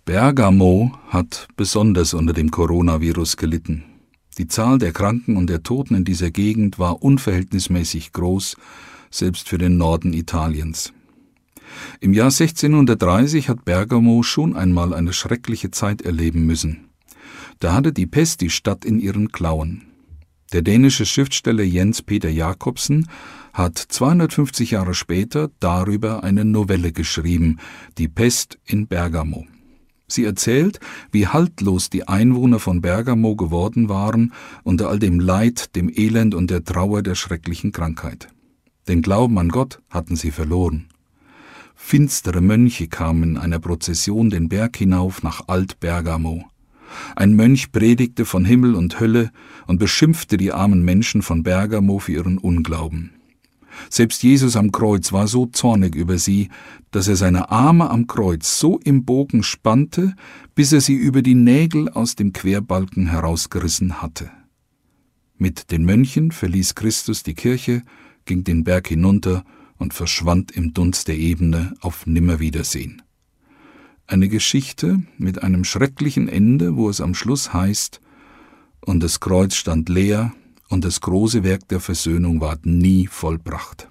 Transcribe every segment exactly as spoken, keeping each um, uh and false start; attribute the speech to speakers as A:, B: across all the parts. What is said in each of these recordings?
A: Bergamo hat besonders unter dem Coronavirus gelitten. Die Zahl der Kranken und der Toten in dieser Gegend war unverhältnismäßig groß, selbst für den Norden Italiens. Im Jahr sechzehnhundertdreißig hat Bergamo schon einmal eine schreckliche Zeit erleben müssen. Da hatte die Pest die Stadt in ihren Klauen. Der dänische Schriftsteller Jens Peter Jacobsen hat zweihundertfünfzig Jahre später darüber eine Novelle geschrieben, Die Pest in Bergamo. Sie erzählt, wie haltlos die Einwohner von Bergamo geworden waren unter all dem Leid, dem Elend und der Trauer der schrecklichen Krankheit. Den Glauben an Gott hatten sie verloren. Finstere Mönche kamen in einer Prozession den Berg hinauf nach Alt-Bergamo. Ein Mönch predigte von Himmel und Hölle und beschimpfte die armen Menschen von Bergamo für ihren Unglauben. Selbst Jesus am Kreuz war so zornig über sie, dass er seine Arme am Kreuz so im Bogen spannte, bis er sie über die Nägel aus dem Querbalken herausgerissen hatte. Mit den Mönchen verließ Christus die Kirche, ging den Berg hinunter und verschwand im Dunst der Ebene auf Nimmerwiedersehen. Eine Geschichte mit einem schrecklichen Ende, wo es am Schluss heißt, und das Kreuz stand leer, und das große Werk der Versöhnung ward nie vollbracht.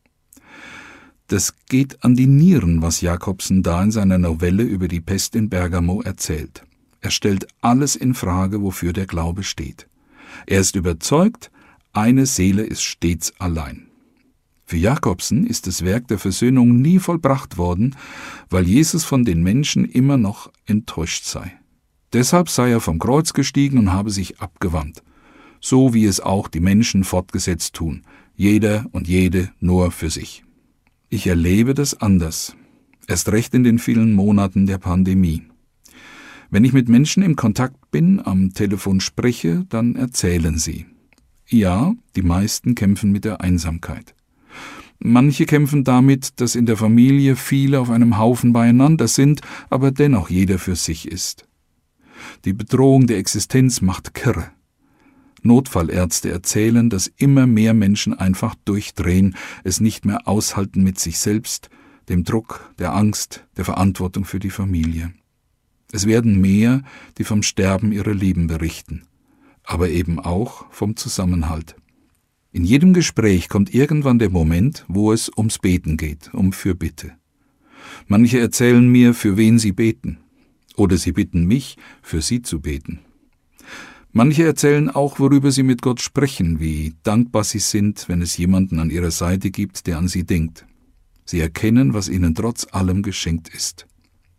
A: Das geht an die Nieren, was Jacobsen da in seiner Novelle über die Pest in Bergamo erzählt. Er stellt alles in Frage, wofür der Glaube steht. Er ist überzeugt, eine Seele ist stets allein. Für Jacobsen ist das Werk der Versöhnung nie vollbracht worden, weil Jesus von den Menschen immer noch enttäuscht sei. Deshalb sei er vom Kreuz gestiegen und habe sich abgewandt. So wie es auch die Menschen fortgesetzt tun, jeder und jede nur für sich. Ich erlebe das anders, erst recht in den vielen Monaten der Pandemie. Wenn ich mit Menschen im Kontakt bin, am Telefon spreche, dann erzählen sie. Ja, die meisten kämpfen mit der Einsamkeit. Manche kämpfen damit, dass in der Familie viele auf einem Haufen beieinander sind, aber dennoch jeder für sich ist. Die Bedrohung der Existenz macht kirre. Notfallärzte erzählen, dass immer mehr Menschen einfach durchdrehen, es nicht mehr aushalten mit sich selbst, dem Druck, der Angst, der Verantwortung für die Familie. Es werden mehr, die vom Sterben ihrer Lieben berichten, aber eben auch vom Zusammenhalt. In jedem Gespräch kommt irgendwann der Moment, wo es ums Beten geht, um Fürbitte. Manche erzählen mir, für wen sie beten, oder sie bitten mich, für sie zu beten. Manche erzählen auch, worüber sie mit Gott sprechen, wie dankbar sie sind, wenn es jemanden an ihrer Seite gibt, der an sie denkt. Sie erkennen, was ihnen trotz allem geschenkt ist.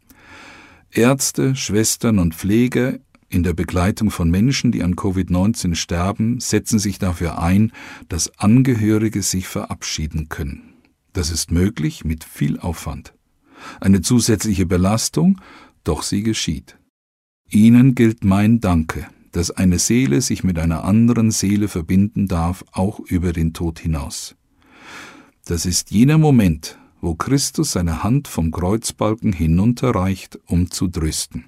A: Ärzte, Schwestern und Pfleger in der Begleitung von Menschen, die an Covid neunzehn sterben, setzen sich dafür ein, dass Angehörige sich verabschieden können. Das ist möglich mit viel Aufwand. Eine zusätzliche Belastung, doch sie geschieht. Ihnen gilt mein Danke, dass eine Seele sich mit einer anderen Seele verbinden darf, auch über den Tod hinaus. Das ist jener Moment, wo Christus seine Hand vom Kreuzbalken hinunterreicht, um zu trösten.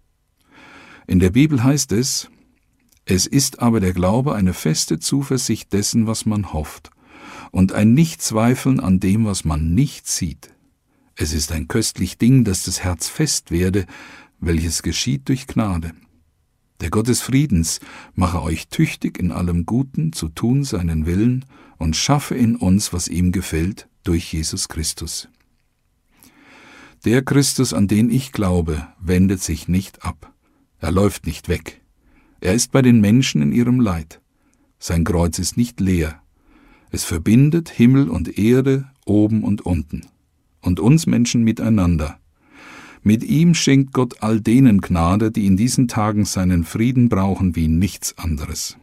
A: In der Bibel heißt es, es ist aber der Glaube eine feste Zuversicht dessen, was man hofft, und ein Nichtzweifeln an dem, was man nicht sieht. Es ist ein köstlich Ding, dass das Herz fest werde, welches geschieht durch Gnade. Der Gott des Friedens mache euch tüchtig in allem Guten zu tun seinen Willen und schaffe in uns, was ihm gefällt, durch Jesus Christus. Der Christus, an den ich glaube, wendet sich nicht ab. Er läuft nicht weg. Er ist bei den Menschen in ihrem Leid. Sein Kreuz ist nicht leer. Es verbindet Himmel und Erde, oben und unten. Und uns Menschen miteinander. Mit ihm schenkt Gott all denen Gnade, die in diesen Tagen seinen Frieden brauchen wie nichts anderes.